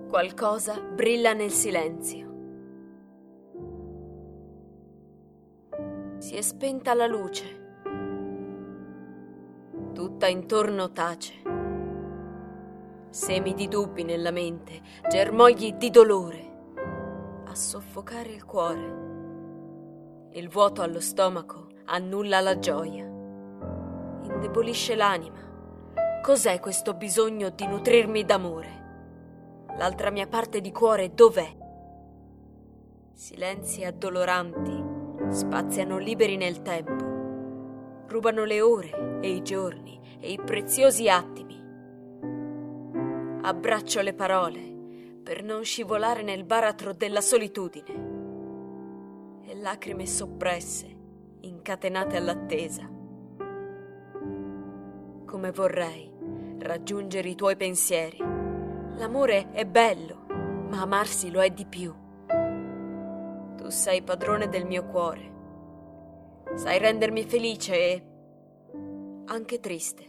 Qualcosa brilla nel silenzio. Si è spenta la luce. Tutta intorno tace. Semi di dubbi nella mente, germogli di dolore a soffocare il cuore. Il vuoto allo stomaco annulla la gioia, indebolisce l'anima. Cos'è questo bisogno di nutrirmi d'amore? L'altra mia parte di cuore dov'è? Silenzi addoloranti spaziano liberi nel tempo, rubano le ore e i giorni e i preziosi attimi. Abbraccio le parole per non scivolare nel baratro della solitudine e lacrime soppresse, incatenate all'attesa. Come vorrei raggiungere i tuoi pensieri. L'amore è bello, ma amarsi lo è di più. Tu sei padrone del mio cuore. Sai rendermi felice e anche triste.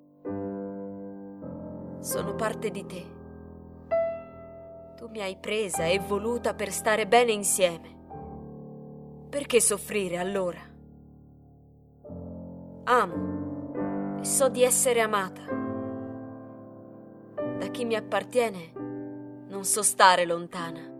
Sono parte di te. Tu mi hai presa e voluta per stare bene insieme. Perché soffrire allora? Amo e so di essere amata. Da chi mi appartiene non so stare lontana.